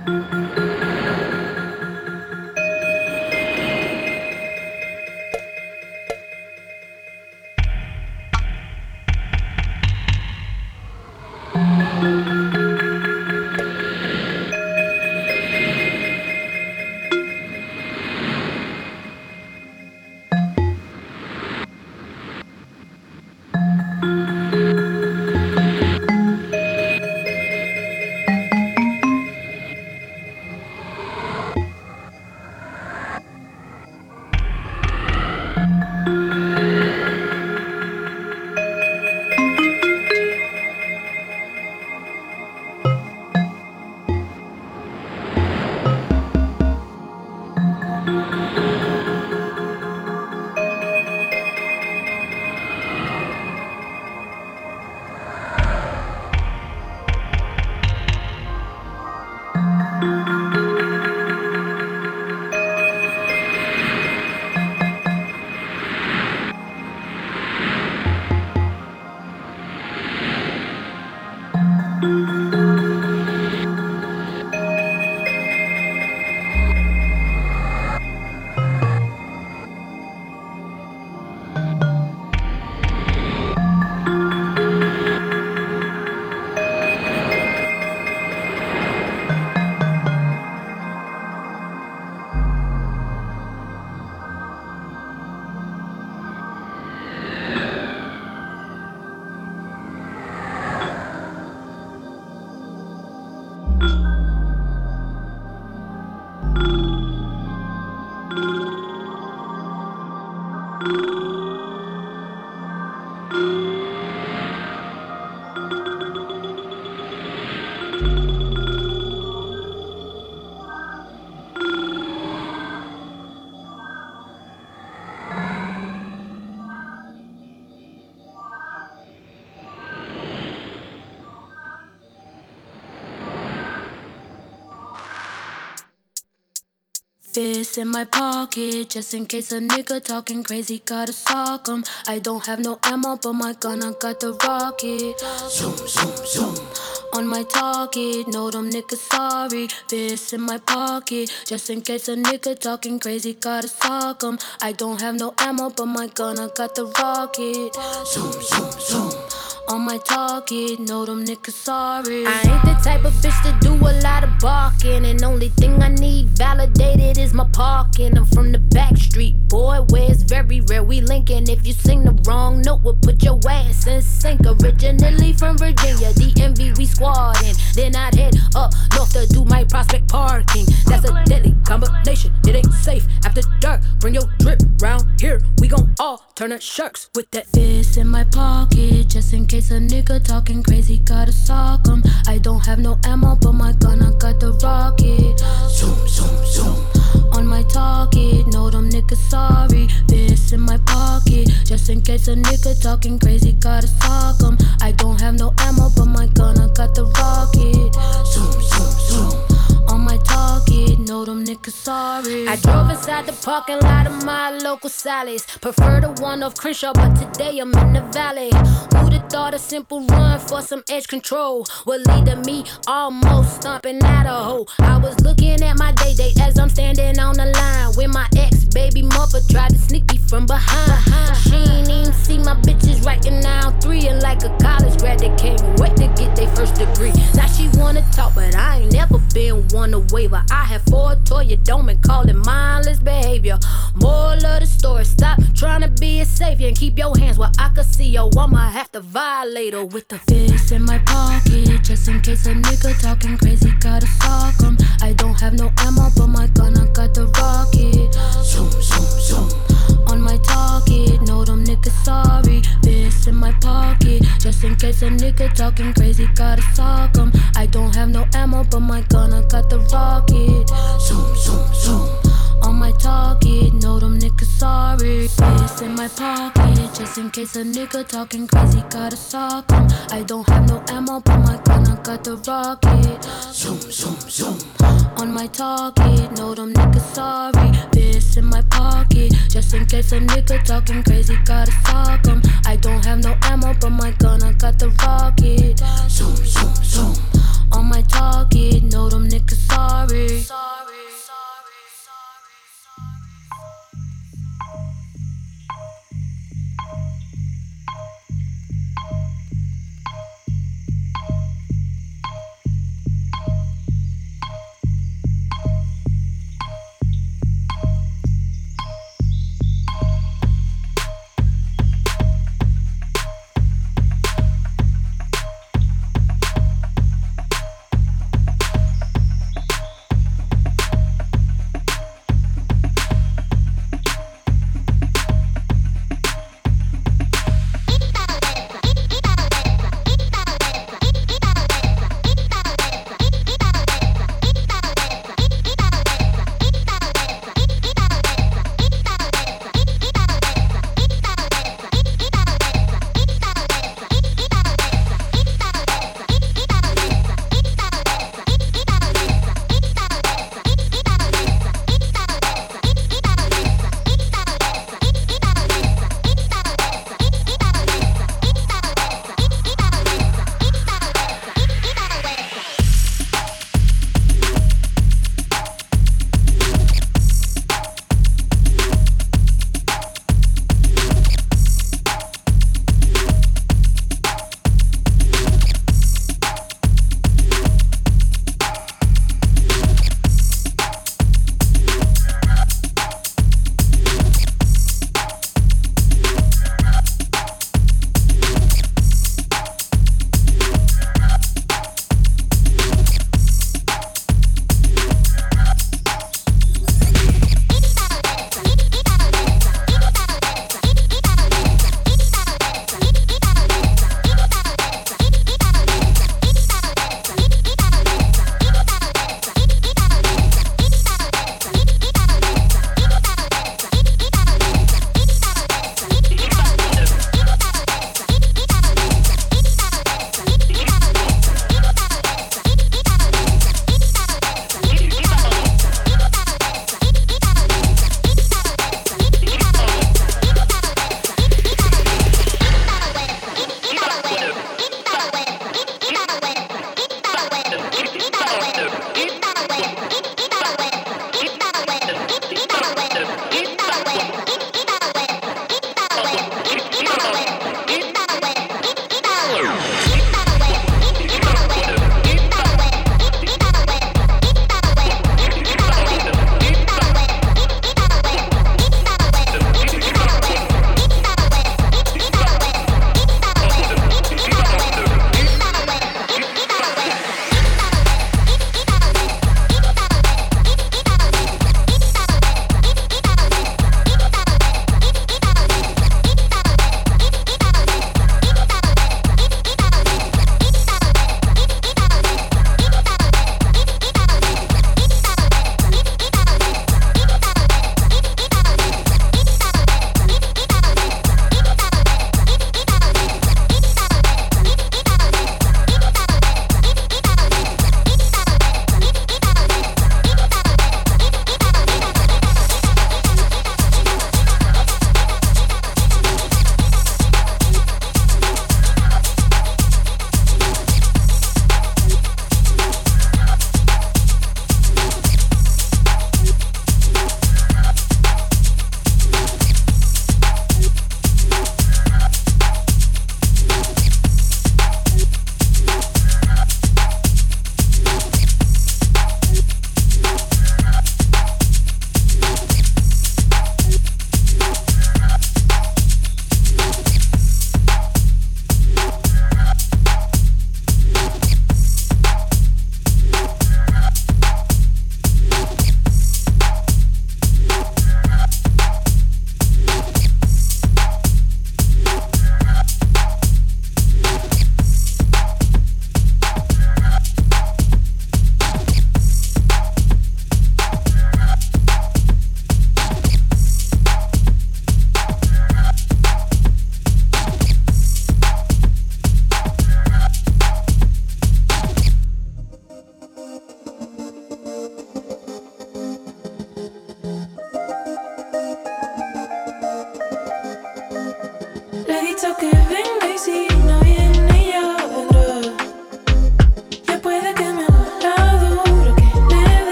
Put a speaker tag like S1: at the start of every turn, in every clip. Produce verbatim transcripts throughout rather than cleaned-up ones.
S1: Fist in my pocket, just in case a nigga talking crazy, gotta sock him. I don't have no ammo, but my gun, I got the rocket. Zoom, zoom, zoom. On my target, know them niggas sorry. Fist in my pocket, just in case a nigga talking crazy, gotta sock him. I don't have no ammo, but my gun, I got the rocket. Zoom, zoom, zoom. On my target, know them niggas sorry. I ain't the type of bitch to do a lot of barking, and only thing I need validated is my parking. I'm from the back street, boy, where it's very rare we linkin'. If you sing the wrong note, we'll put your ass in sync. Originally from Virginia, D M V we squaddin'. Then I'd head up north to do my prospect parking. That's a deadly combination, it ain't safe after dark. Bring your drip round here, we gon' all turn to sharks with that fist in my pocket, just in case a nigga talking crazy, gotta sock him. I don't have no ammo, but my gun, I got the rocket. Zoom, zoom, zoom. On my target, know them niggas sorry. Fist in my pocket, just in case a nigga talking crazy, gotta sock him. I don't have no ammo, but my gun, I got the rocket. Zoom, zoom, zoom. On my target, know them niggas sorry. I drove inside the parking lot of my local Sally's. Prefer the one off Crenshaw, but today I'm in the valley. Who'da thought a simple run for some edge control would lead to me almost stomping at a hole. I was looking at my day day as I'm standing on the line when my ex-baby mother tried to sneak me from behind. She ain't even see my bitches writing down three, and like a college grad they can't wait to get their first degree. Now she wanna talk, but I ain't never been one to waver. I have four Toya Dome and call it mindless behavior. Moral of the story, stop trying to be a savior and keep your hands where I can see yo. I'ma have to violate her with the fist in my pocket, just in case a nigga talking crazy, gotta sock him. I don't have no ammo, but my gun, I got the rocket. Zoom, zoom, zoom. On my target, know them niggas sorry. Fist in my pocket, just in case a nigga talking crazy, gotta sock him. I don't have no ammo, but my gun, I got the rocket. Zoom, zoom, zoom. On my target, know them niggas sorry. Fist in my pocket, just in case a nigga talking crazy, gotta sock him. I don't have no ammo, but my gun, I got the rocket. Zoom, zoom, zoom. On my target, know them niggas sorry. Fist in my pocket, just in case a nigga talking crazy, gotta sock him. I don't have no ammo, but my gun, I got the rocket. Zoom, zoom, zoom. On my target, know them niggas sorry.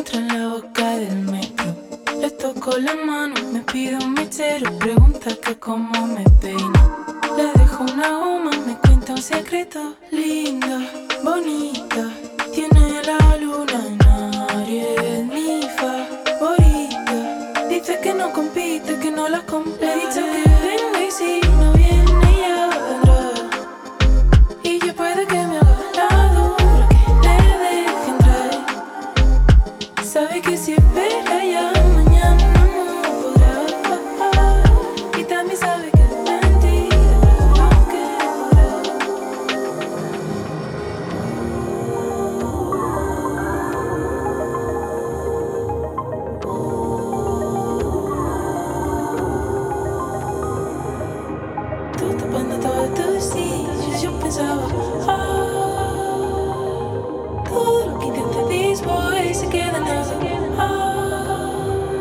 S2: encuentro en la boca del metro. Le toco la mano, me pide un mechero, pregunta que cómo me peino. Le dejo una goma, me cuenta un secreto. Linda, bonita, tiene la luna en Aries, mi favorita. Dice que no compite, que no la compra. Le he dicho que venga y si no viene ya vendrá. Y yo puede que me haga la dura, que le deje entrar. Sabe que si espera ya mañana no podrá. Y también sabe que es mentira lo que tú tapando todos tus sitios, yo pensaba, ah, todo lo que intenté después se queda en nada. Ah,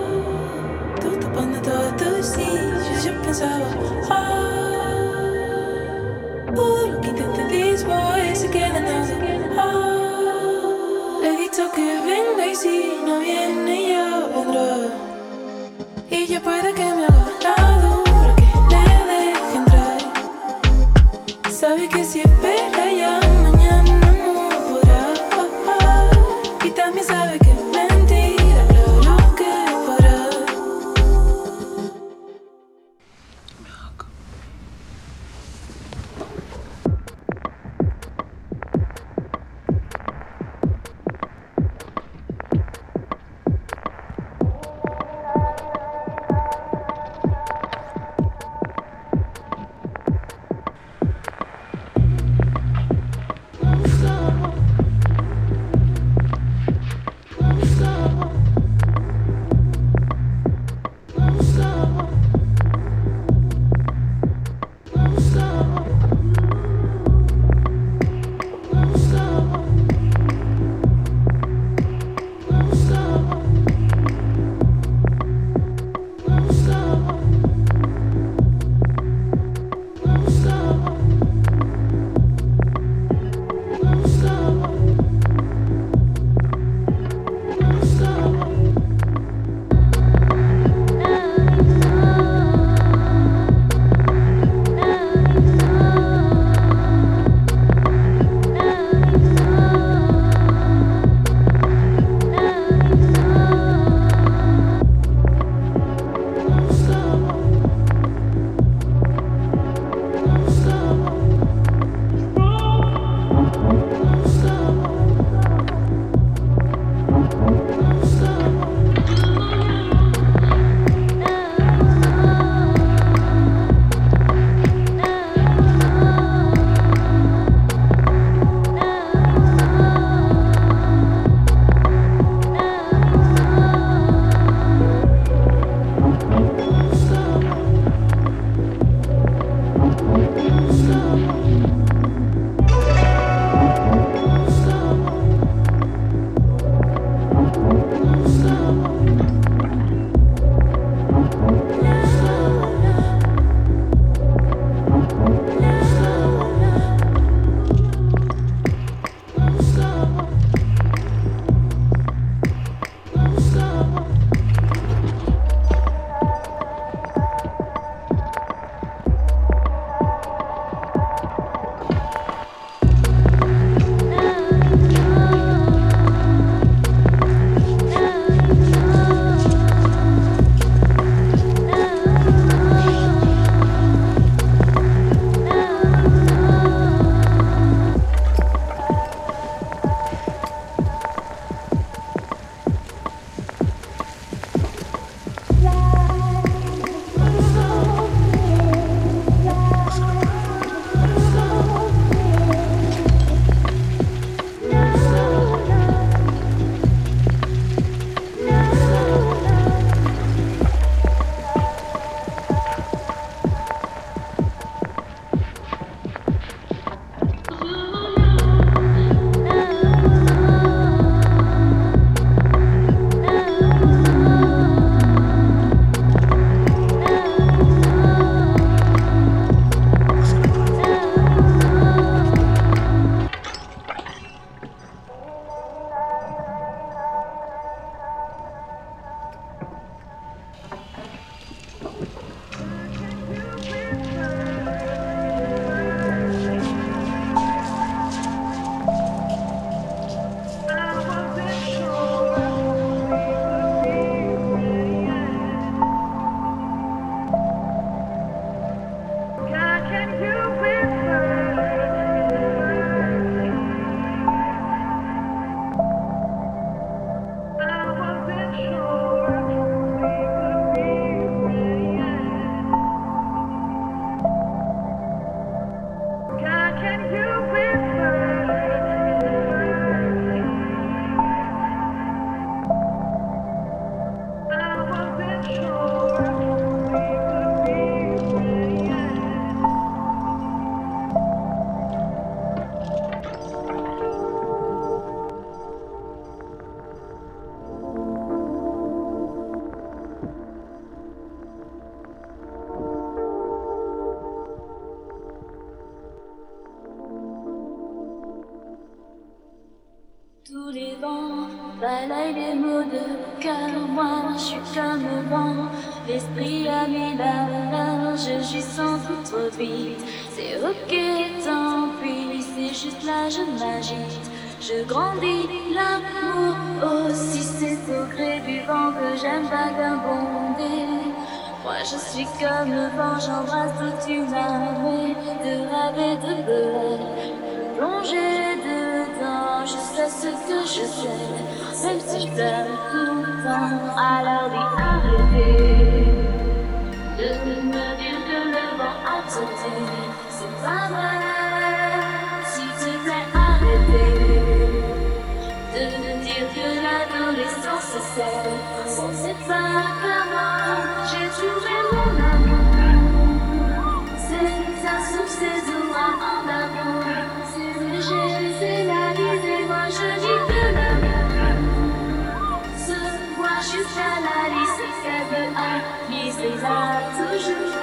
S1: comme le vent. L'esprit a mis la main, je suis sans doute trop vite. C'est ok, tant pis, c'est juste là, je m'agite. Je grandis, l'amour aussi, c'est au gré du vent que j'aime vagabonder. Moi je suis comme le vent, j'embrasse toute une armée de rêves et de peur. Plonger dedans, je sais ce que je sais, même si je pleure tout le temps. Alors dis arrêtez de me dire que le vent a sauté, c'est pas vrai. S'il te plaît, arrêtez de me dire que l'adolescence c'est, on sait pas comment j'ai trouvé mon amour. C'est un souffle, c'est ouragans d'amour. C'est léger, c'est la vie, et moi je dis que l'amour. Ce moi je suis à la liste, c'est de A, c'est là toujours.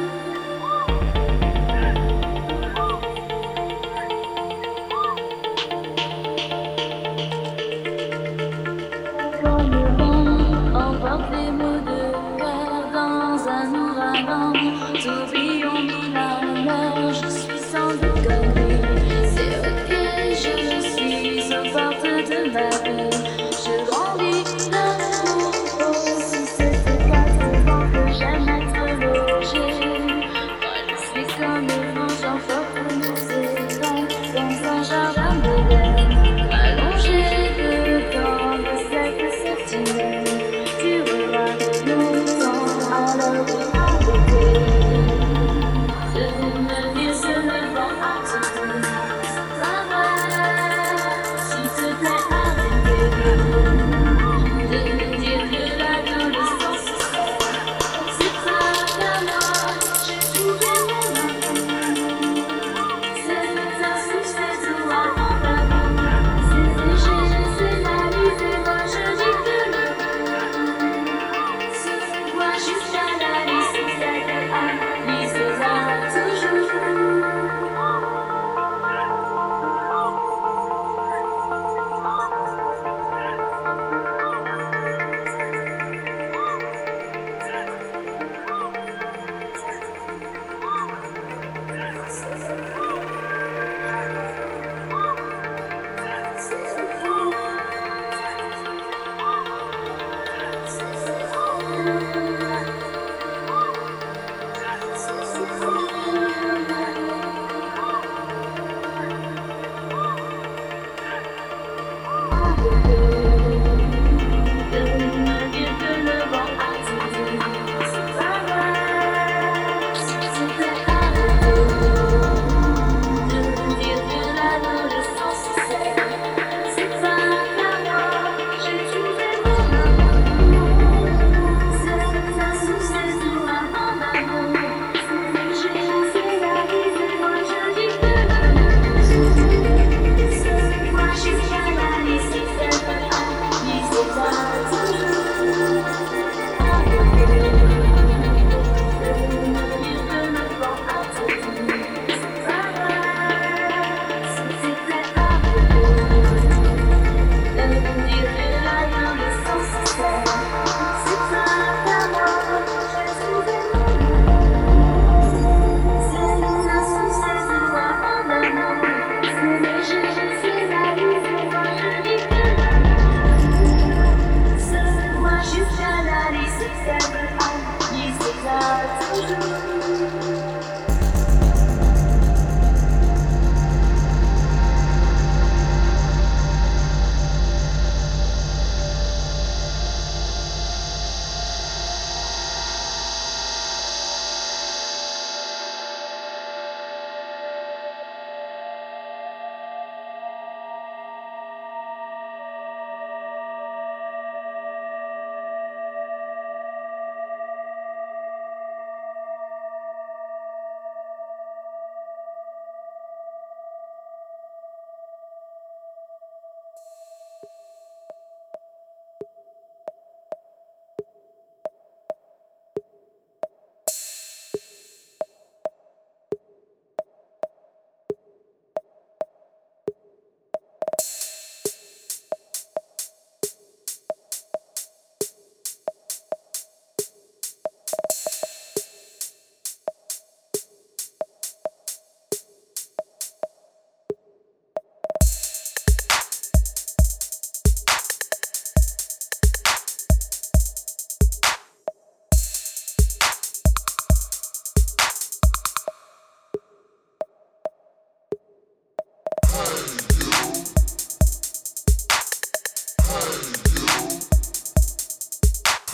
S1: Emporte les mots de cœur dans un ouragan. Tourbillon mis la mer, je suis sans doute comme lui. C'est ok, je suis aux portes de ma vie. Je grandis d'amour aussi, c'était pas souvent que j'aime être logé.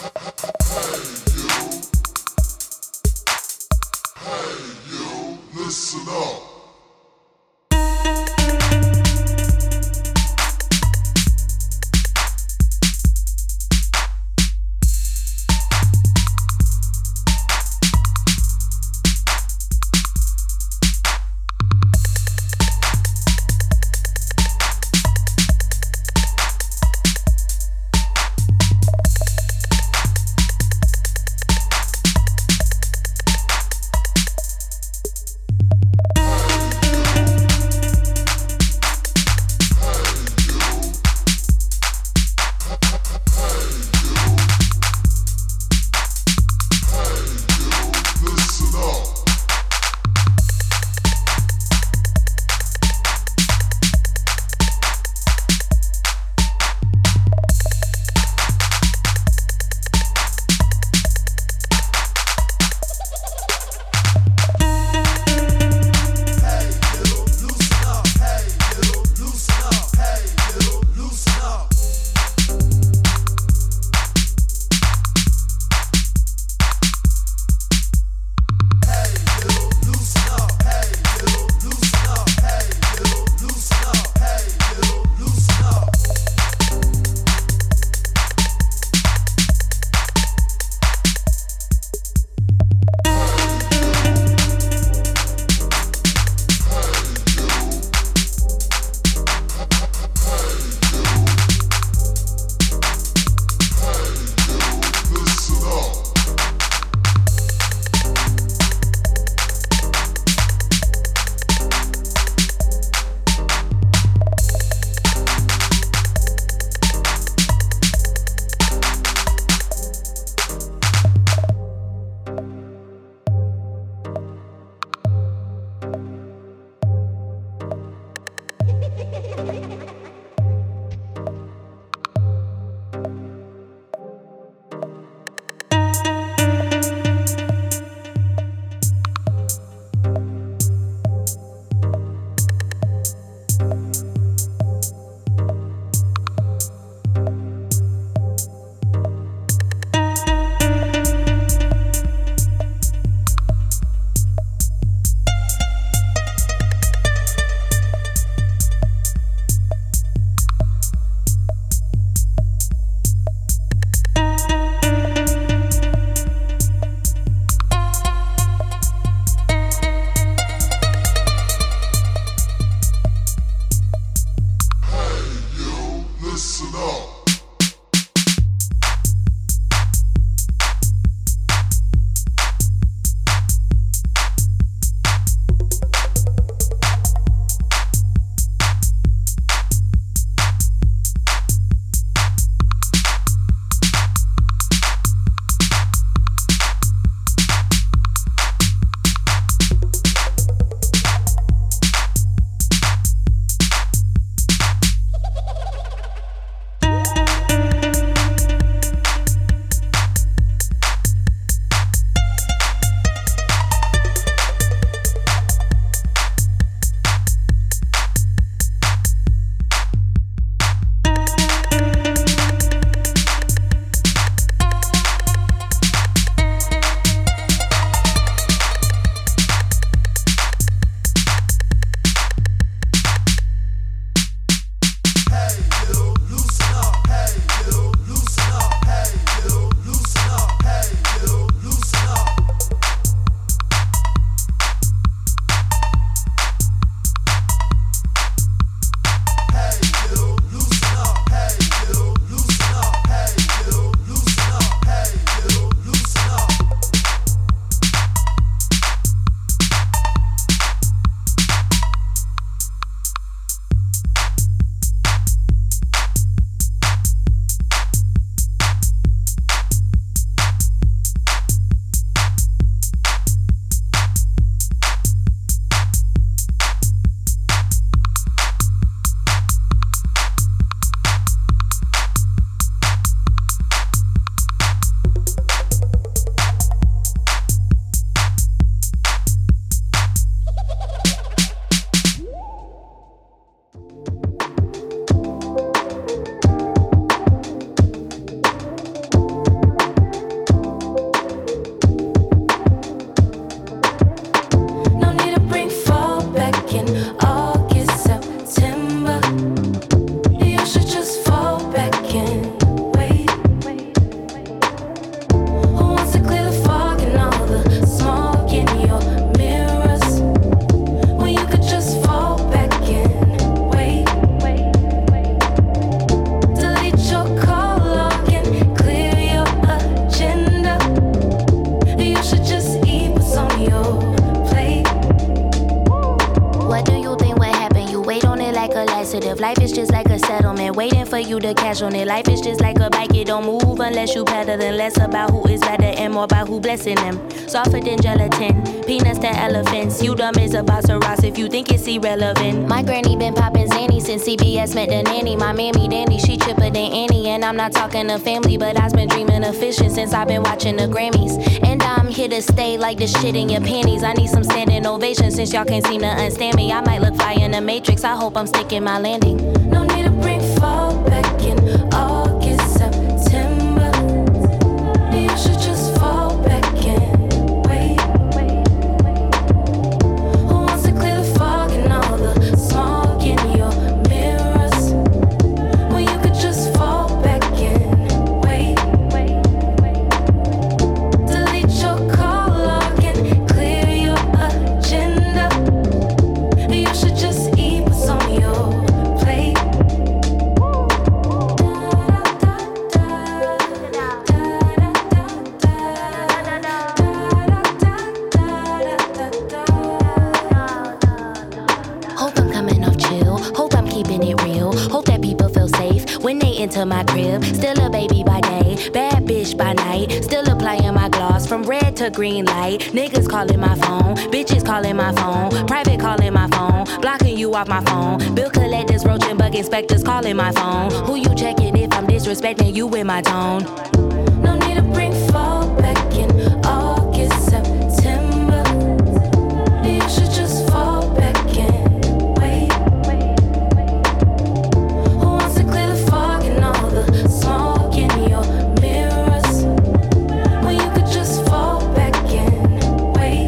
S3: Listen up.
S4: Life is just like a settlement, waiting for you to cash on it. Life is just like a bike, it don't move unless you pedaling. Less about who is better and more about who blessing them. Softer than gelatin, peanuts to elephants. You dumb as a boss of Ross if you think it's irrelevant. My granny been popping Zanny since C B S met the nanny. My mammy Danny, she chipper than Annie. And I'm not talking to family, but I've been dreaming of fishing since I've been watching the Grammys. And I'm here to stay like the shit in your panties. I need some standing ovation since y'all can't seem to understand me. I might look fly in the Matrix, I hope I'm sticking my landing.
S2: No need to bring fall back in August, September. You should just fall back in. Wait. Who wants to clear the fog and all the smog in your mirrors? Well, you could just fall back in. Wait. Delete your call log and clear your agenda. You should just eat what's on your plate.
S4: Hope I'm coming off chill, hope I'm keeping it real. Hope that people feel safe when they enter my crib. Still a baby by day, bad bitch by night. Still applying my gloss from red to green light. Niggas calling my phone, bitches calling my phone. Private calling my phone, blocking you off my phone. Bill collectors, roach and bug inspectors calling my phone. Who you checking if I'm disrespecting you with my tone?
S2: No need to bring fall back in August, September. You should just fall back in. Wait. Who wants to clear the fog and all the smog in your mirrors? Well, you could just fall back in. Wait.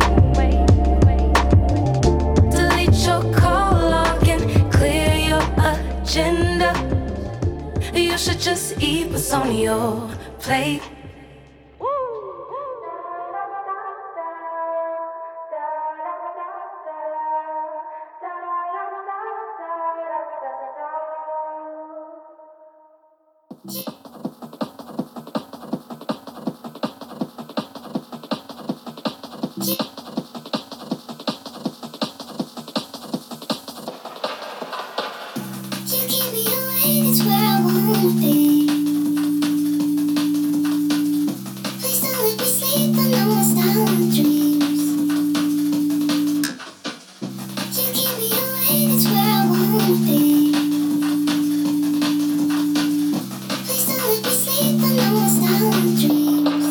S2: Delete your call log and clear your agenda. You should just eat what's on your plate.
S1: You keep me awake, it's where I wanna be. Please don't let me sleep, I know it's not in dreams. You keep me awake, it's where I wanna be. Please don't let me sleep, I know it's not in dreams.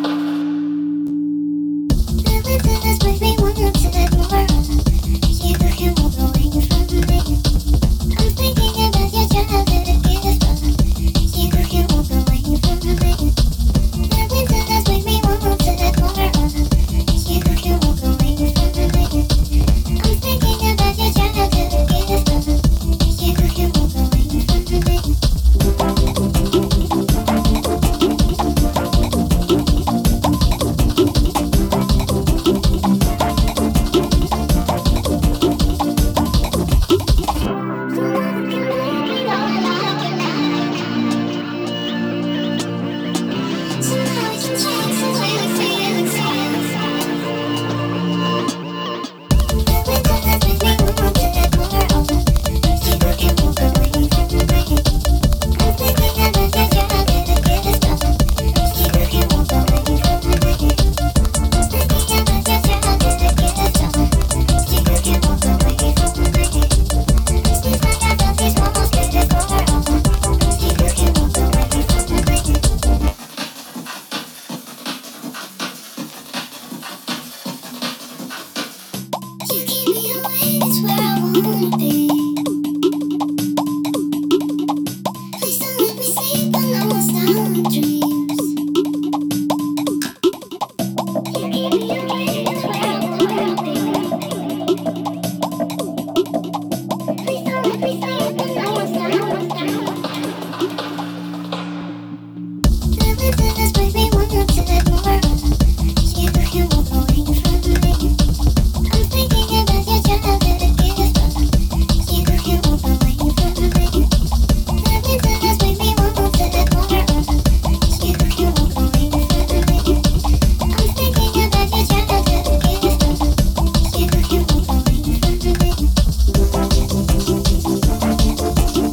S1: Living to this makes me want to let more. You can't walk away from me. I'm thinking about your childhood again, but you can't walk away from me. Living to this makes me want to let more. You can't walk away from me. I'm thinking about your childhood again, but you can't walk away from me. You keep me awake, it's where I wanna be. Please don't let me sleep, I know it's not in dreams. You keep me awake, it's where I wanna be. Please don't let me sleep, I know it's not in dreams. Living to this makes me want to let more. You can't walk away from me. I'm thinking about your childhood again, but you can't walk away from me. Living to this makes me want to let more. You can't walk away from me. I'm thinking about your childhood again, but you can't walk away from me.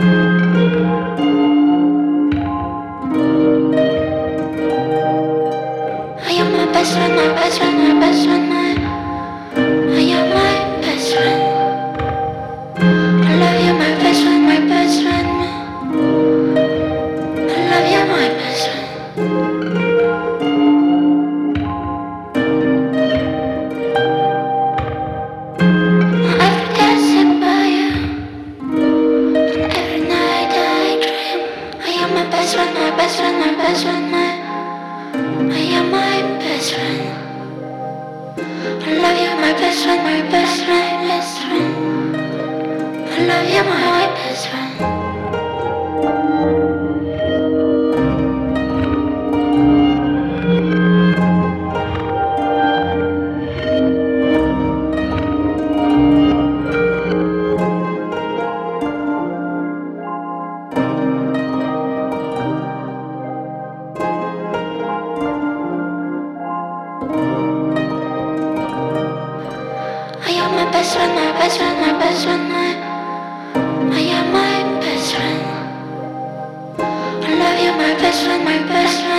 S1: I love you, my best friend, my best friend.